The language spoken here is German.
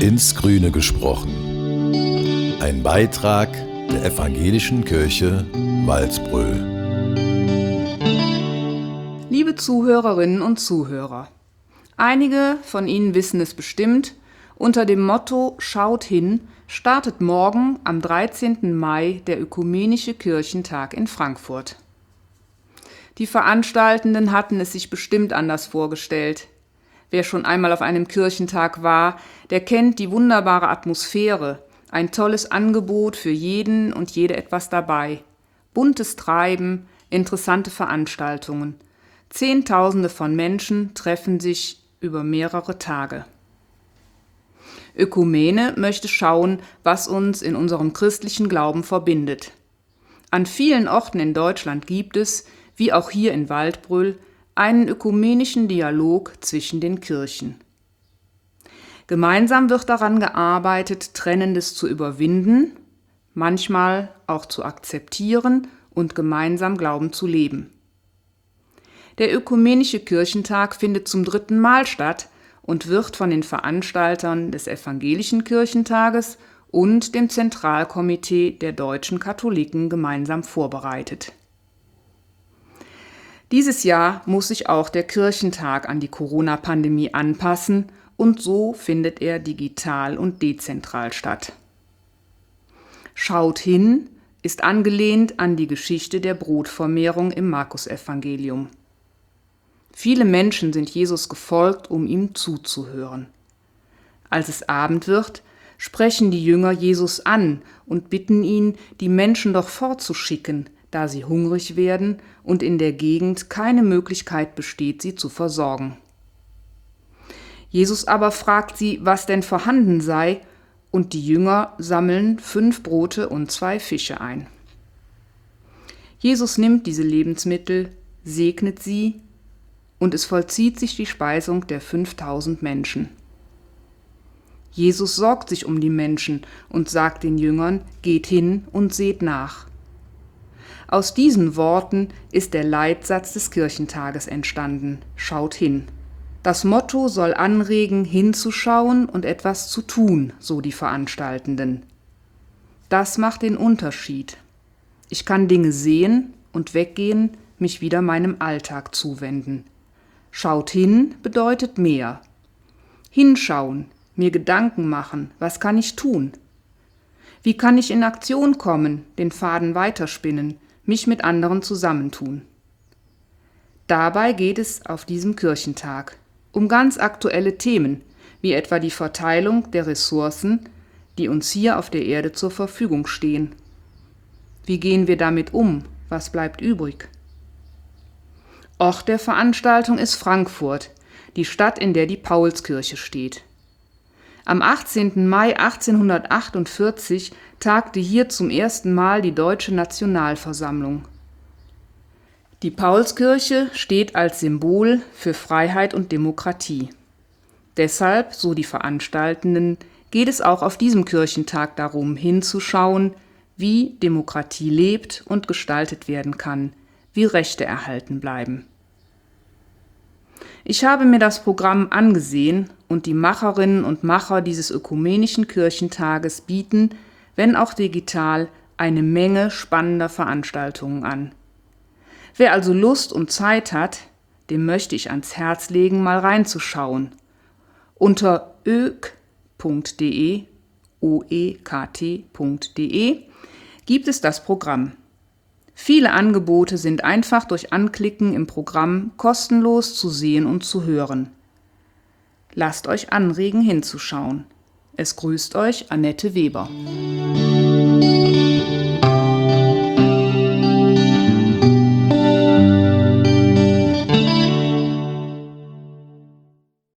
ins Grüne gesprochen. Ein Beitrag der Evangelischen Kirche Walsbröl. Liebe Zuhörerinnen und Zuhörer, einige von Ihnen wissen es bestimmt, unter dem Motto »Schaut hin« startet morgen am 13. Mai der Ökumenische Kirchentag in Frankfurt. Die Veranstaltenden hatten es sich bestimmt anders vorgestellt. Wer schon einmal auf einem Kirchentag war, der kennt die wunderbare Atmosphäre, ein tolles Angebot für jeden und jede etwas dabei, buntes Treiben, interessante Veranstaltungen. Zehntausende von Menschen treffen sich über mehrere Tage. Ökumene möchte schauen, was uns in unserem christlichen Glauben verbindet. An vielen Orten in Deutschland gibt es, wie auch hier in Waldbröl, einen ökumenischen Dialog zwischen den Kirchen. Gemeinsam wird daran gearbeitet, Trennendes zu überwinden, manchmal auch zu akzeptieren und gemeinsam Glauben zu leben. Der Ökumenische Kirchentag findet zum 3. Mal statt und wird von den Veranstaltern des Evangelischen Kirchentages und dem Zentralkomitee der deutschen Katholiken gemeinsam vorbereitet. Dieses Jahr muss sich auch der Kirchentag an die Corona-Pandemie anpassen und so findet er digital und dezentral statt. Schaut hin ist angelehnt an die Geschichte der Brotvermehrung im Markusevangelium. Viele Menschen sind Jesus gefolgt, um ihm zuzuhören. Als es Abend wird, sprechen die Jünger Jesus an und bitten ihn, die Menschen doch fortzuschicken, da sie hungrig werden und in der Gegend keine Möglichkeit besteht, sie zu versorgen. Jesus aber fragt sie, was denn vorhanden sei, und die Jünger sammeln 5 Brote und 2 Fische ein. Jesus nimmt diese Lebensmittel, segnet sie, und es vollzieht sich die Speisung der 5000 Menschen. Jesus sorgt sich um die Menschen und sagt den Jüngern, geht hin und seht nach. Aus diesen Worten ist der Leitsatz des Kirchentages entstanden, schaut hin. Das Motto soll anregen, hinzuschauen und etwas zu tun, so die Veranstaltenden. Das macht den Unterschied. Ich kann Dinge sehen und weggehen, mich wieder meinem Alltag zuwenden. Schaut hin bedeutet mehr. Hinschauen, mir Gedanken machen, was kann ich tun? Wie kann ich in Aktion kommen, den Faden weiterspinnen, mich mit anderen zusammentun? Dabei geht es auf diesem Kirchentag um ganz aktuelle Themen, wie etwa die Verteilung der Ressourcen, die uns hier auf der Erde zur Verfügung stehen. Wie gehen wir damit um? Was bleibt übrig? Ort der Veranstaltung ist Frankfurt, die Stadt, in der die Paulskirche steht. Am 18. Mai 1848 tagte hier zum ersten Mal die Deutsche Nationalversammlung. Die Paulskirche steht als Symbol für Freiheit und Demokratie. Deshalb, so die Veranstaltenden, geht es auch auf diesem Kirchentag darum, hinzuschauen, wie Demokratie lebt und gestaltet werden kann, wie Rechte erhalten bleiben. Ich habe mir das Programm angesehen und die Macherinnen und Macher dieses Ökumenischen Kirchentages bieten, wenn auch digital, eine Menge spannender Veranstaltungen an. Wer also Lust und Zeit hat, dem möchte ich ans Herz legen, mal reinzuschauen. Unter oekt.de gibt es das Programm. Viele Angebote sind einfach durch Anklicken im Programm kostenlos zu sehen und zu hören. Lasst euch anregen, hinzuschauen. Es grüßt euch Annette Weber.